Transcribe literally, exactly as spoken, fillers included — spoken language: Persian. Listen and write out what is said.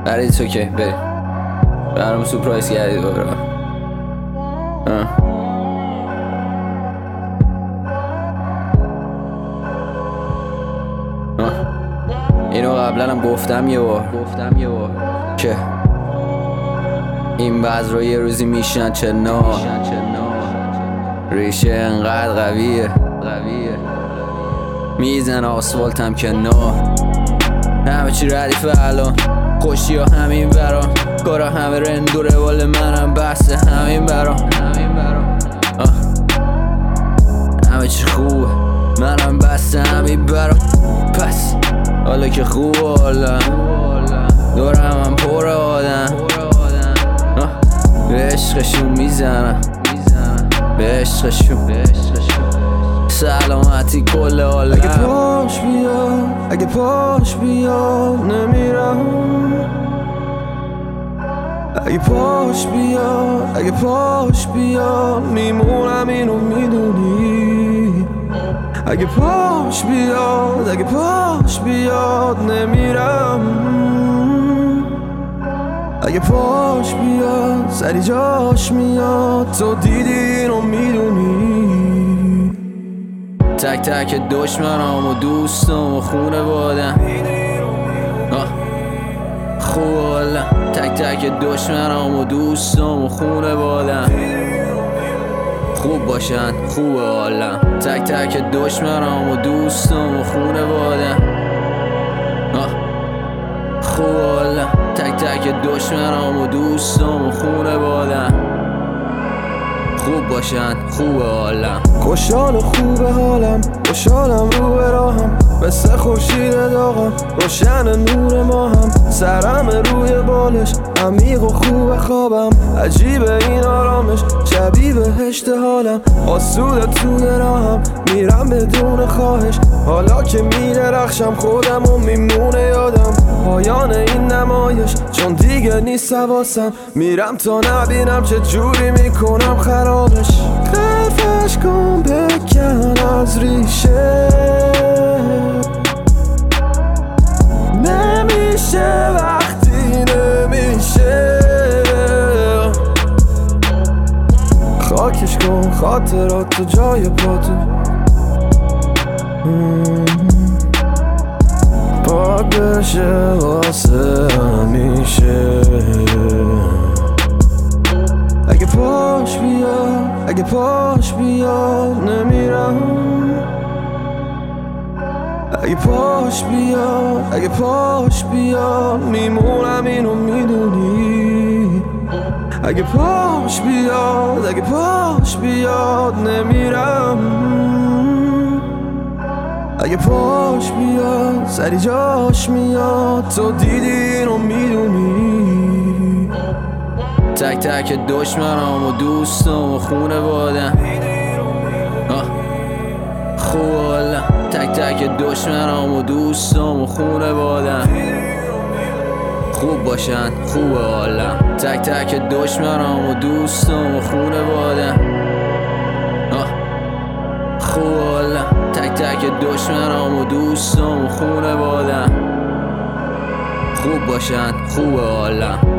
برای تو که بریم برام سورپرایز کردی دوباره. اینو قبلا هم گفتم یه بار گفتم یه بار که این بذر رو یه روزی میشن چنا ریشه انقدر قویه میزن آسفالتم کنار همه چی ردیفه الان خوشی ها همین برام کارا همه رند و روال منم بحث همین برام همه چی خوبه منم بحث همین برام پس حالا که خوبه حالا دورم هم پر آدم به عشقشون میزنم به عشقشون سلامتی کل عالم. اگه پاش بیاد اگه پاش بیاد نمیرم اگه پاش بیاد اگه پاش بیاد میمونم اینو میدونی اگه پاش بیاد اگه پاش بیاد نمیرم اگه پاش بیاد سری جاش میاد تو دیدی اینو میدونی تک تک دشمنام و دوستم و خونه بادم خوب حالا تک تک دشمنام و دوستم و خونه بادم خوب باشن خوب حالا تک تک دشمنام و دوستم و خونه بادم خوب حالا تک تک دشمنام و دوستم و خونه بادم خوب باشن خوب حالم خوشحال و خوبه حالم خوشحالم رو به راهم مثل خورشید داغم روشن نور ماهم سرم روی بالش عمیق و خوب خوابم عجیبه این آرامش شبیه بهشت حالم آسوده توی راهم میرم بدون خواهش حالا که میدرخشم خودم و میمونه یادم پایان این نمایش چون دیگه نیست حواسم میرم تا نبینم چه جوری میکنم خرابش خرفش کن بکن از ریشه نمیشه وقتی نمیشه خاکش کن خاطرات تو جای پاتو پاک بشه واسه همیشه اگه پاش بیاد اگه پاش بیاد نمیرم اگه پاش بیاد اگه پاش بیاد میمونم اینو میدونی اگه پاش بیاد اگه پاش بیاد نمیرم اگه پاش بیاد سری جاش میاد تو دیدی اینو میدونی تک تک دشمنام و دوستم و خونه بادم خوب حالا تک تک دشمنام و دوستم و خونه بادم خوب باشن خوب حالا تک تک دشمنام و دوستم و خونه بادم خوب حالا تک تک دشمنام و دوستم و خونه بادم خوب باشن خوب حالا